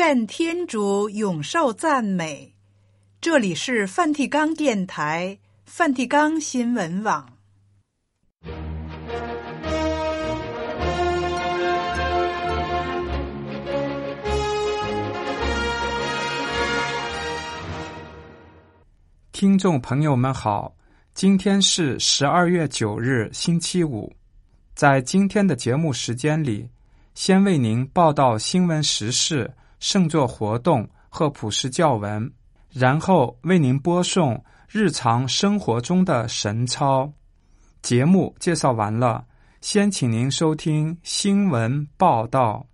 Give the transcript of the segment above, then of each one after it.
愿天主永受赞美。这里是梵蒂冈电台、梵蒂冈新闻网。 听众朋友们好，今天是12月9日星期五。在今天的节目时间里，先为您报道新闻时事、圣座活动和普世教文，然后为您播送日常生活中的神操。节目介绍完了，先请您收听新闻报道。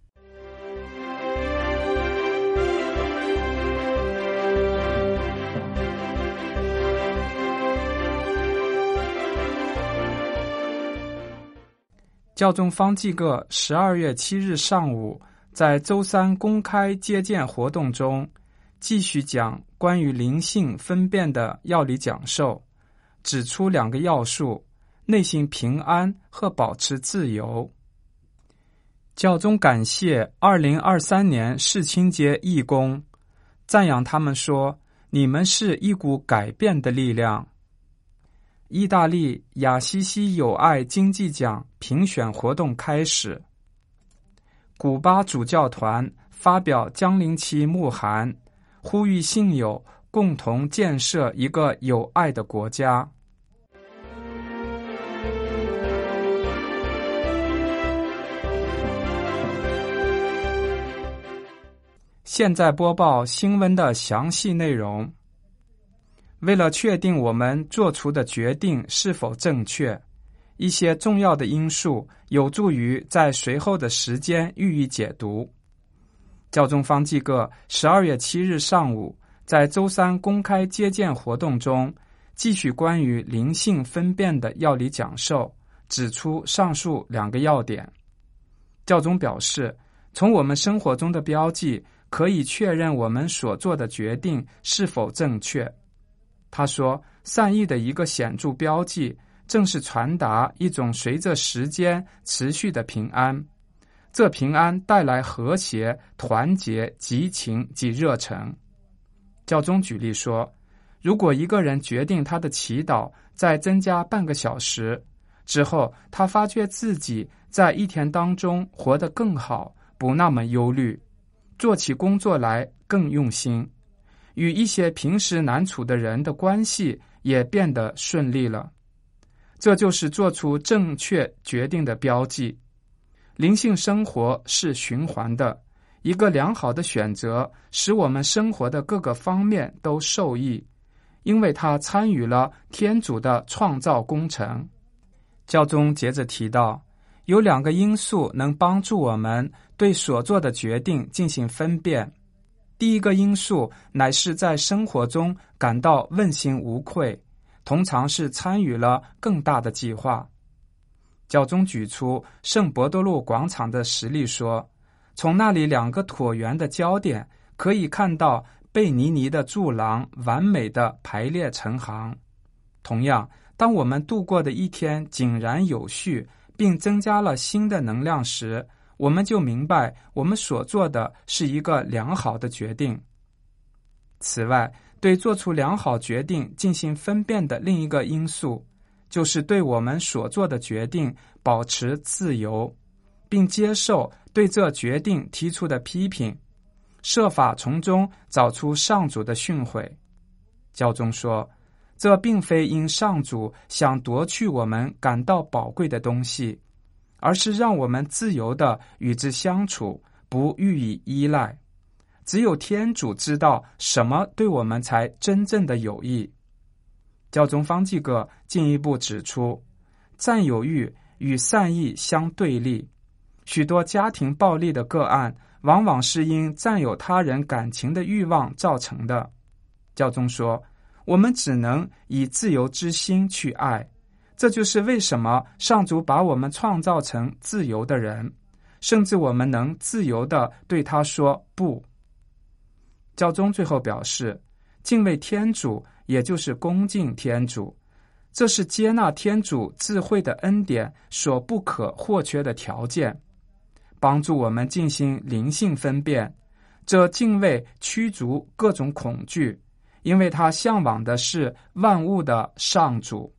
教宗方济各12月7日上午在周三公开接见活动中，继续讲关于灵性分辨的要理讲授，指出2个要素：内心平安和保持自由。教宗感谢2023年世青节义工，赞扬他们说：“你们是一股改变的力量。”意大利雅西西友爱经济奖评选活动开始，古巴主教团发表降临期牧函，呼吁信友共同建设一个有爱的国家。现在播报新闻的详细内容。为了确定我们做出的决定是否正确，一些重要的因素有助于在随后的时间予以解读。教宗方济各12月7日上午在周三公开接见活动中，继续关于灵性分辨的要理讲授，指出上述2个要点。教宗表示，从我们生活中的标记可以确认我们所做的决定是否正确。他说，善意的一个显著标记正是传达一种随着时间持续的平安，这平安带来和谐、团结、激情及热忱。教宗举例说，如果一个人决定他的祈祷再增加半个小时之后，他发觉自己在一天当中活得更好，不那么忧虑，做起工作来更用心，与一些平时难处的人的关系也变得顺利了。这就是做出正确决定的标记。灵性生活是循环的，一个良好的选择使我们生活的各个方面都受益，因为它参与了天主的创造工程。教宗接着提到，有2个因素能帮助我们对所做的决定进行分辨。第一个因素乃是在生活中感到问心无愧，通常是参与了更大的计划。教宗举出圣伯多禄广场的实例说，从那里2个椭圆的焦点可以看到贝尼尼的柱廊完美的排列成行。同样，当我们度过的一天井然有序，并增加了新的能量时，我们就明白我们所做的是一个良好的决定。此外，对做出良好决定进行分辨的另一个因素，就是对我们所做的决定保持自由，并接受对这决定提出的批评，设法从中找出上主的训诲。教宗说，这并非因上主想夺去我们感到宝贵的东西，而是让我们自由地与之相处，不予以依赖。只有天主知道什么对我们才真正的有益。教宗方济各进一步指出，占有欲与善意相对立，许多家庭暴力的个案往往是因占有他人感情的欲望造成的。教宗说，我们只能以自由之心去爱，这就是为什么上主把我们创造成自由的人，甚至我们能自由地对他说不。教宗最后表示，敬畏天主也就是恭敬天主，这是接纳天主智慧的恩典所不可或缺的条件。帮助我们进行灵性分辨， 这敬畏驱逐各种恐惧，因为他向往的是万物的上主。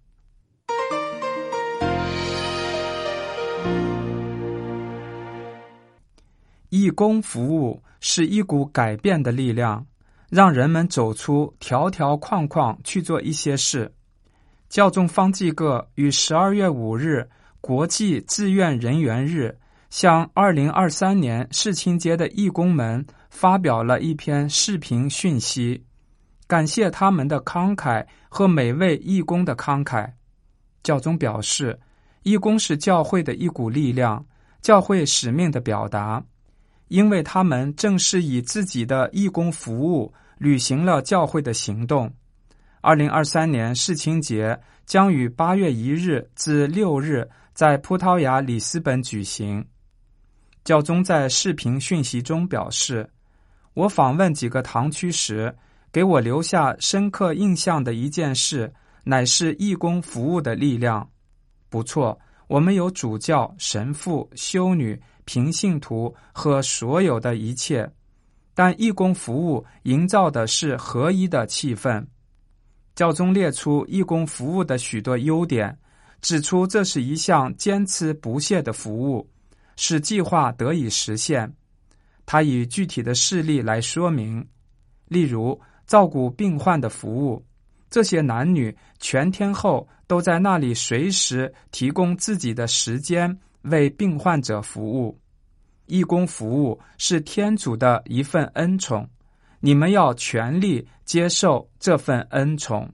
义工服务是一股改变的力量，让人们走出条条框框去做一些事。教宗方济各于12月5日国际志愿人员日向2023年世青节的义工们发表了一篇视频讯息，感谢他们的慷慨和每位义工的慷慨。教宗表示，义工是教会的一股力量，教会使命的表达，因为他们正是以自己的义工服务履行了教会的行动。2023年世青节将于8月1日至6日在葡萄牙里斯本举行。教宗在视频讯息中表示，我访问几个堂区时，给我留下深刻印象的一件事，乃是义工服务的力量。不错，我们有主教、神父、修女、平信徒和所有的一切，但义工服务营造的是合一的气氛。教宗列出义工服务的许多优点，指出这是一项坚持不懈的服务，使计划得以实现。他以具体的事例来说明，例如照顾病患的服务，这些男女全天候都在那里随时提供自己的时间为病患者服务。义工服务是天主的一份恩宠，你们要全力接受这份恩宠。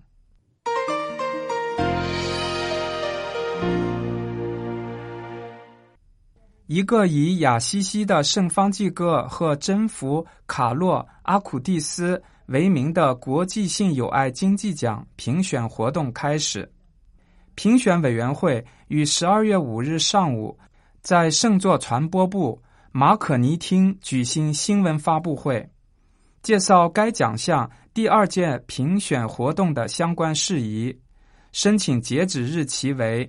一个以亚西西的圣方济各和征服卡洛阿库蒂斯为名的国际性友爱经济奖评选活动开始。评选委员会于12月5日上午在圣座传播部马可尼厅举行新闻发布会，介绍该奖项第2届评选活动的相关事宜。申请截止日期为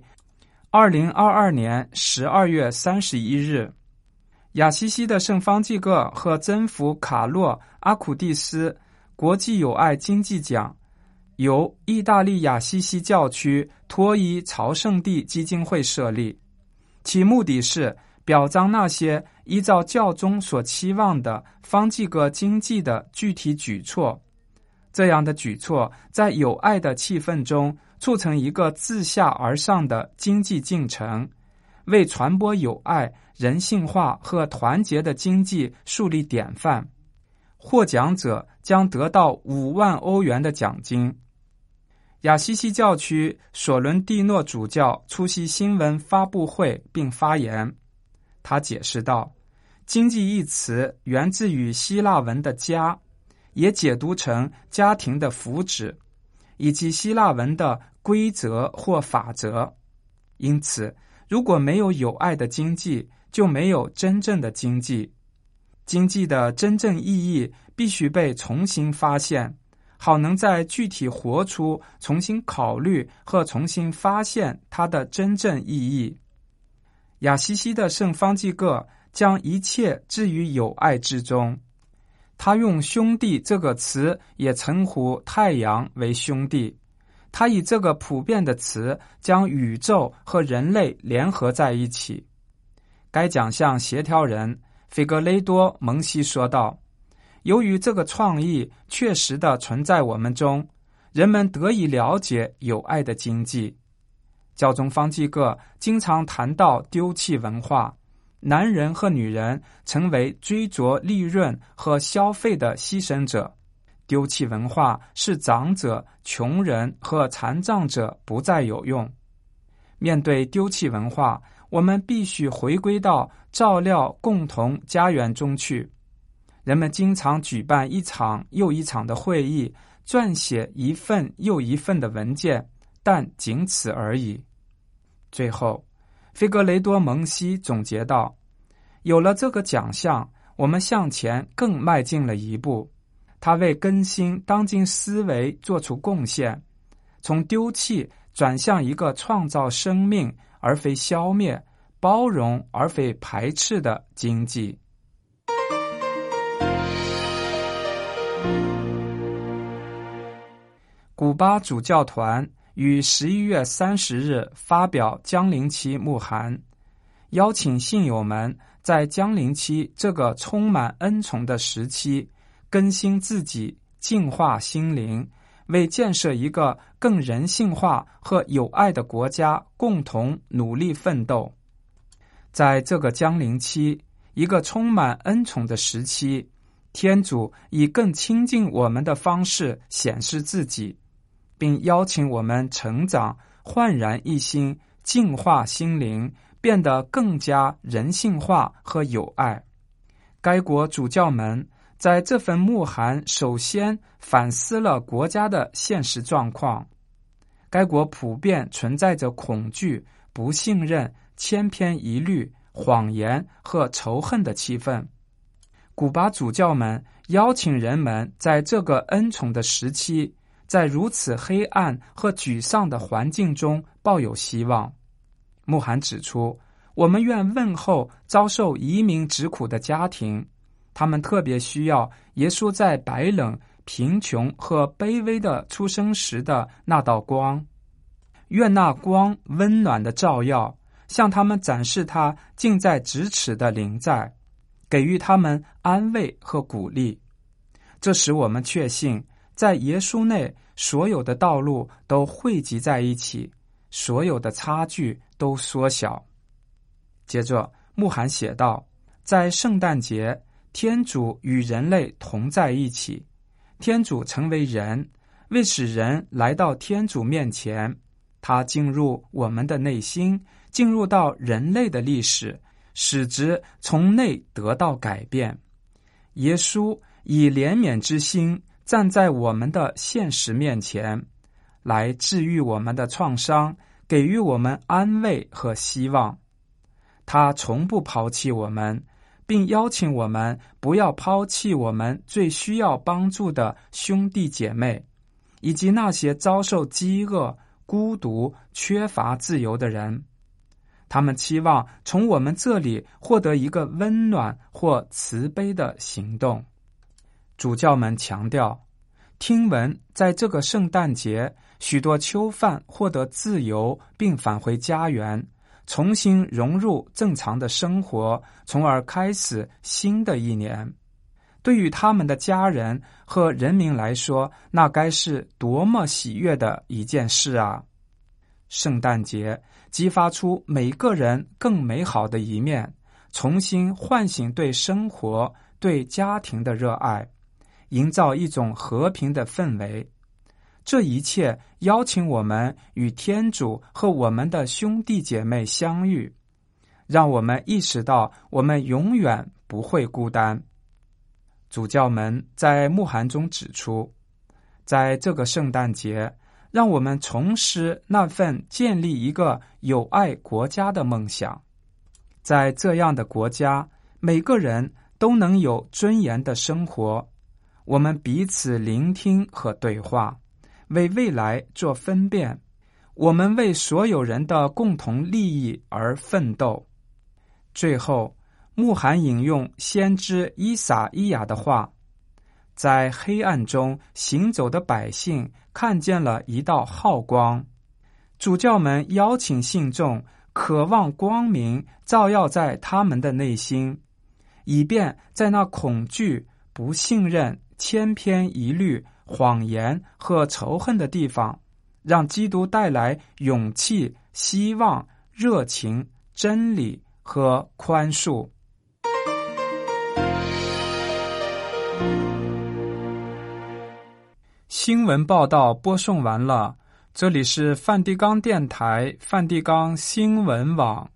2022年12月31日。亚西西的圣方济各和征服卡洛阿库蒂斯国际友爱经济奖由意大利亚西西教区托伊朝圣地基金会设立，其目的是表彰那些依照教宗所期望的方济各经济的具体举措。这样的举措在有爱的气氛中促成一个自下而上的经济进程，为传播友爱、人性化和团结的经济树立典范。获奖者将得到5万欧元的奖金。亚西西教区索伦蒂诺主教出席新闻发布会并发言，他解释道，经济一词源自于希腊文的家，也解读成家庭的福祉，以及希腊文的规则或法则。因此，如果没有友爱的经济，就没有真正的经济。经济的真正意义必须被重新发现，好能在具体活出、重新考虑和重新发现它的真正意义。亚西西的圣方济各将一切置于友爱之中。他用兄弟这个词也称呼太阳为兄弟。他以这个普遍的词将宇宙和人类联合在一起。该奖项协调人费格雷多蒙西说道，由于这个创意确实地存在我们中，人们得以了解友爱的经济。教宗方济各经常谈到丢弃文化，男人和女人成为追逐利润和消费的牺牲者。丢弃文化使长者、穷人和残障者不再有用。面对丢弃文化，我们必须回归到照料共同家园中去。人们经常举办一场又一场的会议，撰写一份又一份的文件，但仅此而已。最后，费格雷多蒙西总结道，有了这个奖项，我们向前更迈进了一步。他为更新当今思维做出贡献，从丢弃转向一个创造生命而非消灭、包容而非排斥的经济。 古巴主教团于11月30日发表降临期牧函，邀请信友们在降临期这个充满恩宠的时期，更新自己，净化心灵，为建设一个更人性化和有爱的国家共同努力奋斗。在这个降临期，一个充满恩宠的时期，天主以更亲近我们的方式显示自己，并邀请我们成长，焕然一新，净化心灵，变得更加人性化和有爱。该国主教们在这份牧函首先反思了国家的现实状况。该国普遍存在着恐惧、不信任、千篇一律、谎言和仇恨的气氛。古巴主教们邀请人们在这个恩宠的时期，在如此黑暗和沮丧的环境中抱有希望。牧函指出，我们愿问候遭受移民疾苦的家庭，他们特别需要耶稣在白冷、贫穷和卑微的出生时的那道光。愿那光温暖的照耀，向他们展示他近在咫尺的临在，给予他们安慰和鼓励。这使我们确信，在耶稣内所有的道路都汇集在一起，所有的差距都缩小。接着牧函写道，在圣诞节，天主与人类同在一起，天主成为人，为使人来到天主面前，他进入我们的内心，进入到人类的历史，使之从内得到改变。耶稣以怜悯之心站在我们的现实面前，来治愈我们的创伤，给予我们安慰和希望。他从不抛弃我们，并邀请我们不要抛弃我们最需要帮助的兄弟姐妹，以及那些遭受饥饿、孤独、缺乏自由的人。他们期望从我们这里获得一个温暖或慈悲的行动。主教们强调，听闻在这个圣诞节，许多囚犯获得自由并返回家园，重新融入正常的生活，从而开始新的一年。对于他们的家人和人民来说，那该是多么喜悦的一件事啊！圣诞节激发出每个人更美好的一面，重新唤醒对生活、对家庭的热爱，营造一种和平的氛围。这一切邀请我们与天主和我们的兄弟姐妹相遇，让我们意识到我们永远不会孤单。主教们在牧函中指出，在这个圣诞节，让我们重拾那份建立一个有爱国家的梦想。在这样的国家，每个人都能有尊严的生活。我们彼此聆听和对话，为未来做分辨。我们为所有人的共同利益而奋斗。最后，牧函引用先知依撒意亚的话，在黑暗中行走的百姓看见了一道浩光。主教们邀请信众渴望光明照耀在他们的内心，以便在那恐惧、不信任、千篇一律、谎言和仇恨的地方，让基督带来勇气、希望、热情、真理和宽恕。新闻报道播送完了，这里是梵蒂冈电台梵蒂冈新闻网。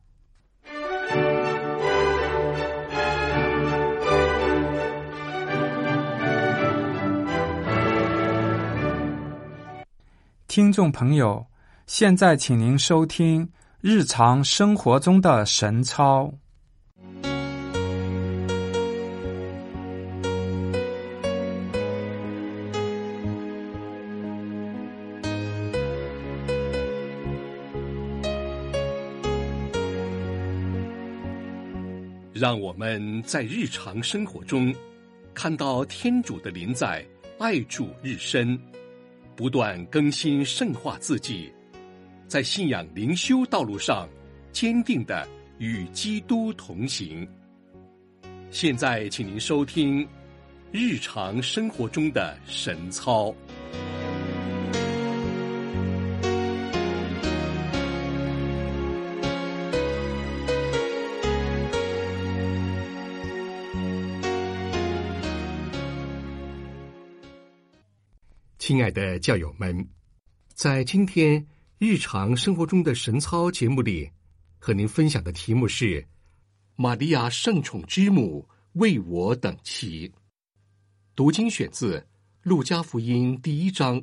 听众朋友，现在请您收听日常生活中的神操。 让我们在日常生活中看到天主的临在，爱主日深， 不断更新圣化自己，在信仰灵修道路上坚定地与基督同行。现在请您收听日常生活中的神操。亲爱的教友们，在今天日常生活中的神操节目里，和您分享的题目是玛利亚圣宠之母为我等祈。读经选自路加福音1章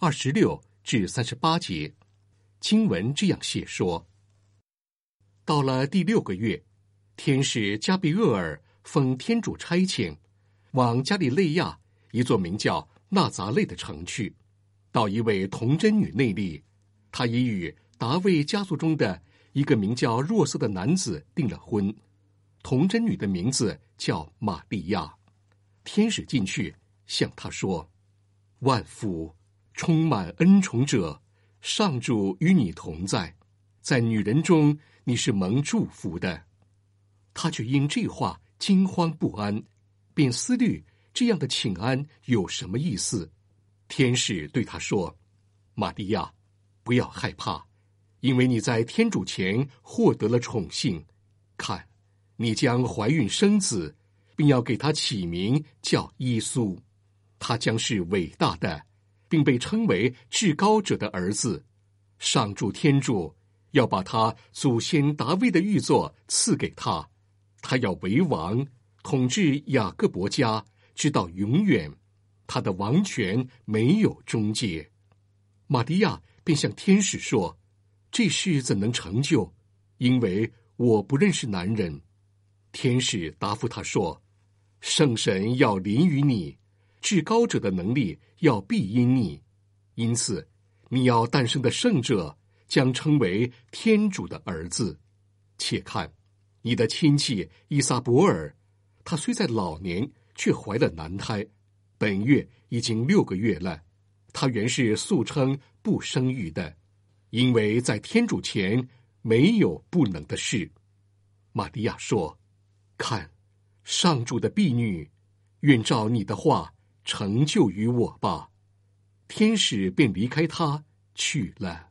26至38节。经文这样写说：到了第6个月，天使加比厄尔奉天主差遣，往加里肋亚一座名叫纳匝肋的城去，到一位童贞女内里，她已与达味家族中的一个名叫若瑟的男子订了婚。童贞女的名字叫玛利亚。天使进去向她说：万福，充满恩宠者，上主与你同在，在女人中你是蒙祝福的。她却因这话惊慌不安，便思虑这样的请安有什么意思。天使对她说：玛利亚，不要害怕，因为你在天主前获得了宠幸。看，你将怀孕生子，并要给他起名叫耶稣。他将是伟大的，并被称为至高者的儿子。上主天主要把他祖先达味的御座赐给他，他要为王，统治雅各伯家，直到永远，他的王权没有终结。玛利亚便向天使说：这事怎能成就？因为我不认识男人。天使答复他说：圣神要临于你，至高者的能力要庇荫你，因此你要诞生的圣者将称为天主的儿子。且看，你的亲戚伊撒伯尔，他虽在老年，却怀了男胎，本月已经6个月了。他原是素称不生育的，因为在天主前没有不能的事。玛利亚说：看，上主的婢女，愿照你的话成就于我吧。天使便离开他去了。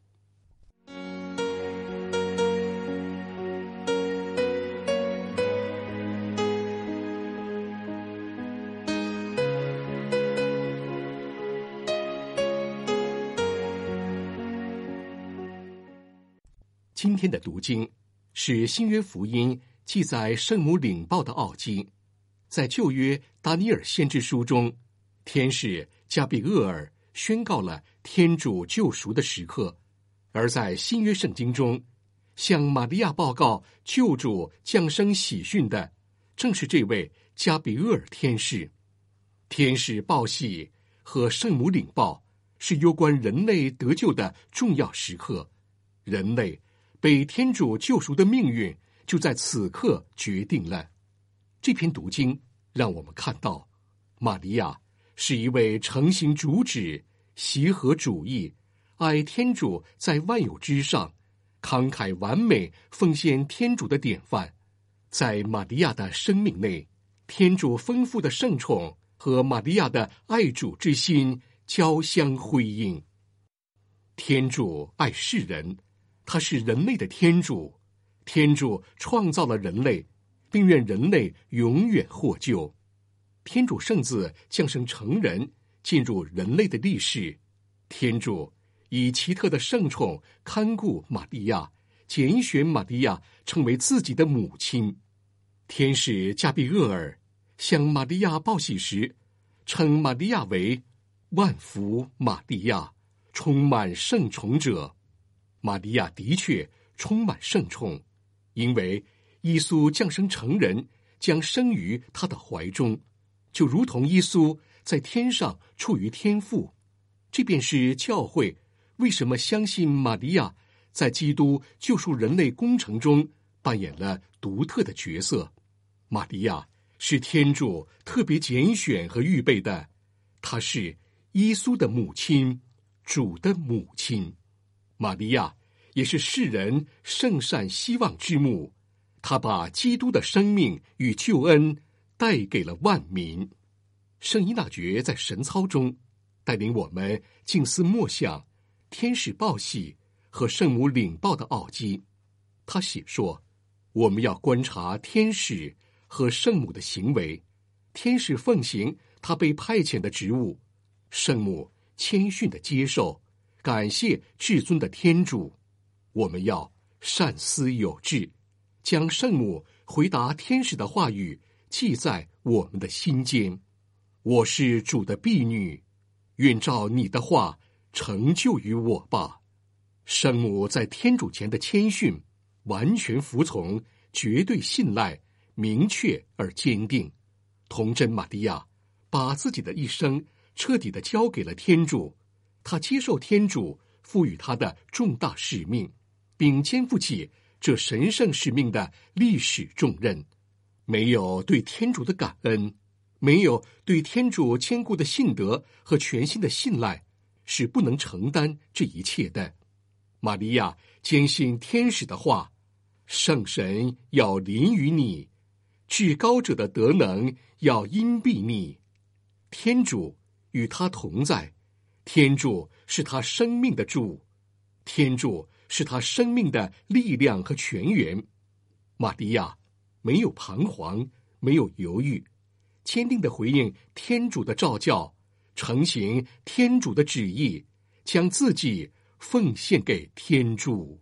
今天的读经是新约福音记载圣母领报的奥经。在旧约达尼尔先知书中，天使加比厄尔宣告了天主救赎的时刻；而在新约圣经中，向玛利亚报告救主降生喜讯的，正是这位加比厄尔天使。天使报喜和圣母领报是攸关人类得救的重要时刻，人类被天主救赎的命运就在此刻决定了。这篇读经让我们看到，玛利亚是一位诚行主旨、习合主义、爱天主在万有之上、慷慨完美奉献天主的典范。在玛利亚的生命内，天主丰富的圣宠和玛利亚的爱主之心交相辉映。天主爱世人，他是人类的天主，天主创造了人类，并愿人类永远获救。天主圣子降生成人，进入人类的历史。天主以奇特的圣宠看顾玛利亚，拣选玛利亚成为自己的母亲。天使加比厄尔向玛利亚报喜时，称玛利亚为万福玛利亚，充满圣宠者。玛利亚的确充满圣宠，因为耶稣降生成人，将生于他的怀中，就如同耶稣在天上处于天父。这便是教会为什么相信玛利亚在基督救赎人类工程中扮演了独特的角色。玛利亚是天主特别拣选和预备的，她是耶稣的母亲， 主的母亲。玛利亚也是世人圣善希望之母，她把基督的生命与救恩带给了万民。圣依纳爵在神操中带领我们静思默想天使报喜和圣母领报的奥迹。他写说，我们要观察天使和圣母的行为，天使奉行他被派遣的职务，圣母谦逊地接受，感谢至尊的天主。我们要善思有志，将圣母回答天使的话语记在我们的心间。我是主的婢女，愿照你的话成就于我吧。圣母在天主前的谦逊，完全服从，绝对信赖，明确而坚定。童真玛利亚把自己的一生彻底地交给了天主，她接受天主赋予她的重大使命，并肩负起这神圣使命的历史重任。没有对天主的感恩，没有对天主坚固的信德和全心的信赖，是不能承担这一切的。玛利亚坚信天使的话，圣神要临于你，至高者的德能要荫庇你。天主与他同在，天主是他生命的主，天主是他生命的力量和泉源。玛利亚没有彷徨，没有犹豫，坚定地回应天主的召叫，承行天主的旨意，将自己奉献给天主。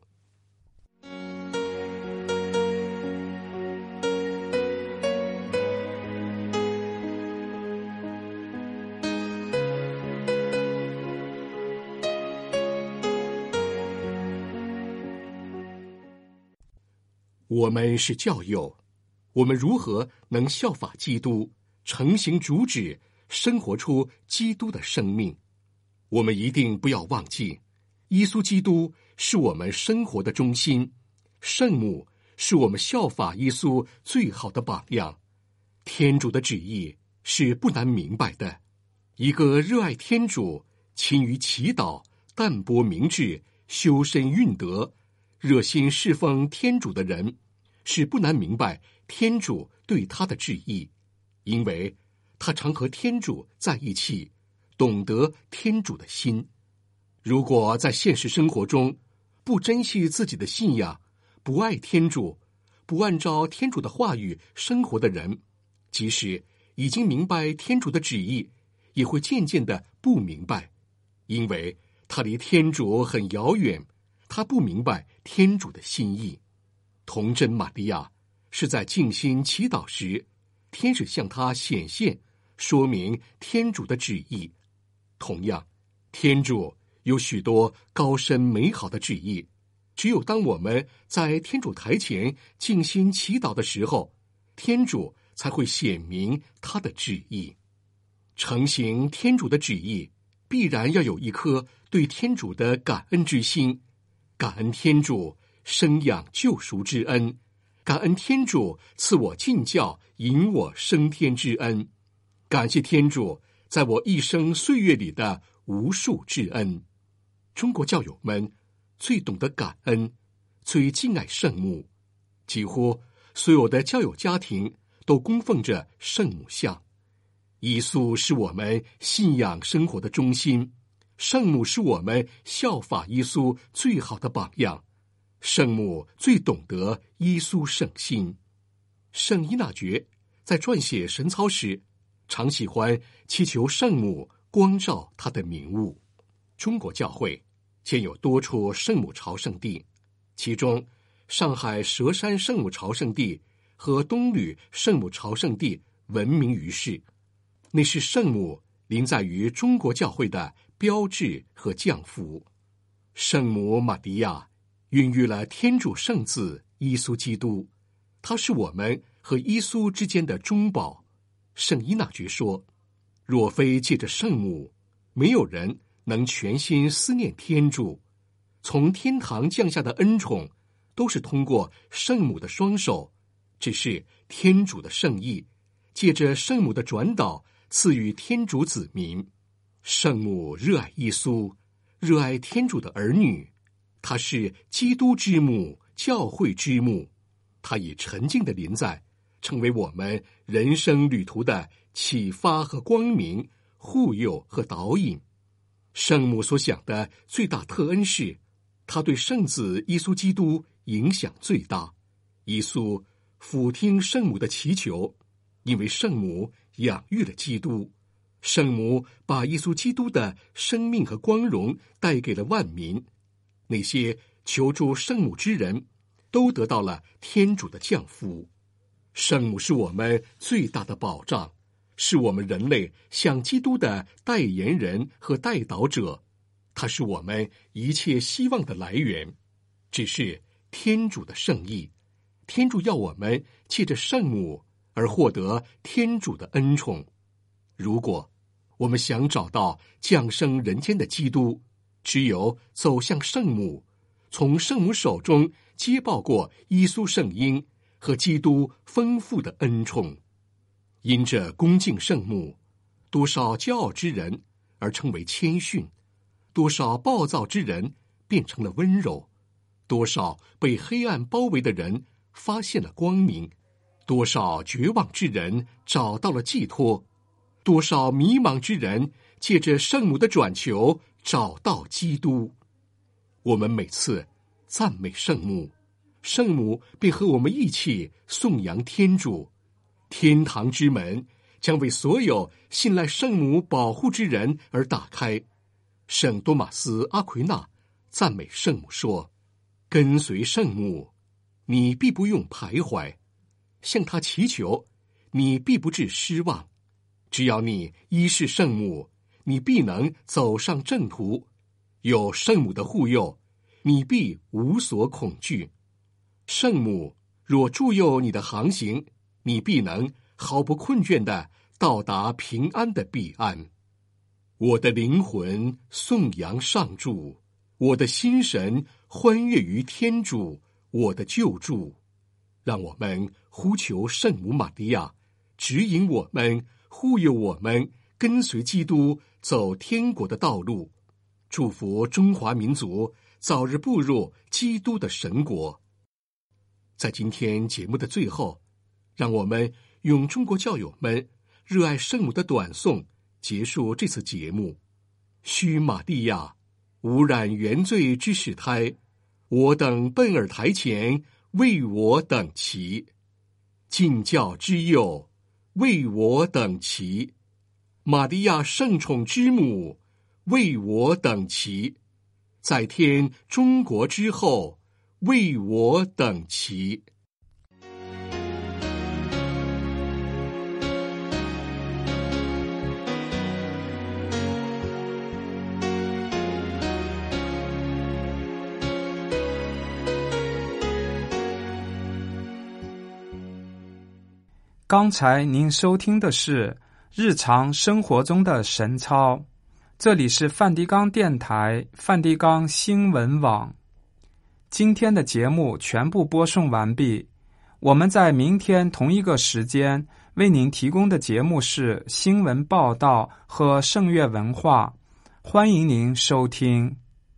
我们是教友，我们如何能效法基督，承行主旨，生活出基督的生命？我们一定不要忘记，耶稣基督是我们生活的中心，圣母是我们效法耶稣最好的榜样。天主的旨意是不难明白的，一个热爱天主、勤于祈祷、淡泊明志、修身运德、热心侍奉天主的人，是不难明白天主对他的旨意，因为他常和天主在一起，懂得天主的心。如果在现实生活中不珍惜自己的信仰，不爱天主，不按照天主的话语生活的人，即使已经明白天主的旨意，也会渐渐的不明白，因为他离天主很遥远，他不明白天主的心意。童真玛利亚是在静心祈祷时，天使向他显现，说明天主的旨意。同样，天主有许多高深美好的旨意，只有当我们在天主台前静心祈祷的时候，天主才会显明他的旨意。承行天主的旨意，必然要有一颗对天主的感恩之心，感恩天主生养救赎之恩，感恩天主赐我进教引我升天之恩，感谢天主在我一生岁月里的无数之恩。中国教友们最懂得感恩，最敬爱圣母，几乎所有的教友家庭都供奉着圣母像。耶稣是我们信仰生活的中心，圣母是我们效法耶稣最好的榜样。圣母最懂得耶稣圣心。圣依纳爵在撰写神操时，常喜欢祈求圣母光照他的明悟。中国教会现有多处圣母朝圣地，其中上海佘山圣母朝圣地和东吕圣母朝圣地闻名于世，那是圣母临在于中国教会的标志和降福。圣母玛利亚孕育了天主圣子耶稣基督，他是我们和耶稣之间的中保。圣依纳爵说，若非借着圣母，没有人能全心思念天主。从天堂降下的恩宠都是通过圣母的双手，只是天主的圣意借着圣母的转导赐予天主子民。圣母热爱耶稣， 热爱天主的儿女，他是基督之母、教会之母，他以沉静的临在，成为我们人生旅途的启发和光明、护佑和导引。圣母所想的最大特恩是，他对圣子耶稣基督影响最大。耶稣俯听圣母的祈求，因为圣母养育了基督，圣母把耶稣基督的生命和光荣带给了万民。那些求助圣母之人都得到了天主的降福。圣母是我们最大的保障，是我们人类向基督的代言人和代祷者，它是我们一切希望的来源。只是天主的圣意，天主要我们借着圣母而获得天主的恩宠。如果我们想找到降生人间的基督，只有走向圣母，从圣母手中接报过耶稣圣婴和基督丰富的恩宠。因着恭敬圣母，多少骄傲之人而成为谦逊，多少暴躁之人变成了温柔，多少被黑暗包围的人发现了光明，多少绝望之人找到了寄托，多少迷茫之人借着圣母的转求找到基督。我们每次赞美圣母，圣母便和我们一起颂扬天主。天堂之门将为所有信赖圣母保护之人而打开。圣多马斯·阿奎那赞美圣母说，跟随圣母，你必不用徘徊，向她祈求，你必不致失望。只要你依侍圣母，你必能走上正途。有圣母的护佑，你必无所恐惧。圣母若助佑你的航行，你必能毫不困倦地到达平安的彼岸。我的灵魂颂扬上主，我的心神欢悦于天主，我的救助。让我们呼求圣母玛利亚，指引我们，护佑我们，跟随基督走天国的道路。祝福中华民族早日步入基督的神国。在今天节目的最后，让我们用中国教友们热爱圣母的短颂结束这次节目。须玛利亚，无染原罪之始胎，我等奔尔台前，为我等祈。敬教之佑，为我等祈。玛利亚圣宠之母，为我等祈。在天中国之后，为我等祈。 刚才您收听的是日常生活中的神操，这里是梵蒂冈电台、梵蒂冈新闻网。今天的节目全部播送完毕，我们在明天同一个时间为您提供的节目是新闻报道和圣乐文化，欢迎您收听。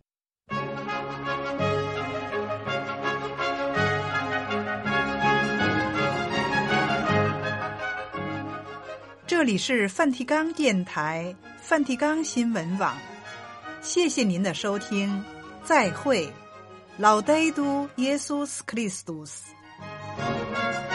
这里是梵蒂冈电台、梵蒂冈新闻网，谢谢您的收听，再会。Laudetur Jesus Christus。